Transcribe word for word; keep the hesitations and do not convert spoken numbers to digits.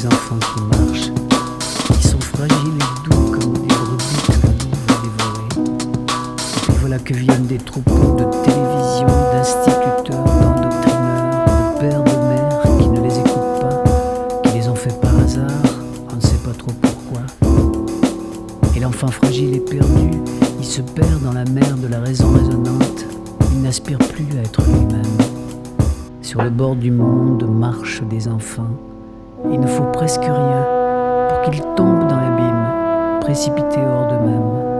des enfants qui marchent. Ils sont fragiles et doux comme des brebis que le loup va dévorer. Et puis voilà que viennent des troupeaux de télévision, d'instituteurs, d'endoctrineurs, de pères, de mères qui ne les écoutent pas, qui les ont fait par hasard, on ne sait pas trop pourquoi. Et l'enfant fragile et perdu, il se perd dans la mer de la raison résonante, il n'aspire plus à être lui-même. Sur le bord du monde marchent des enfants. Il ne faut presque rien pour qu'ils tombent dans l'abîme, précipités hors d'eux-mêmes.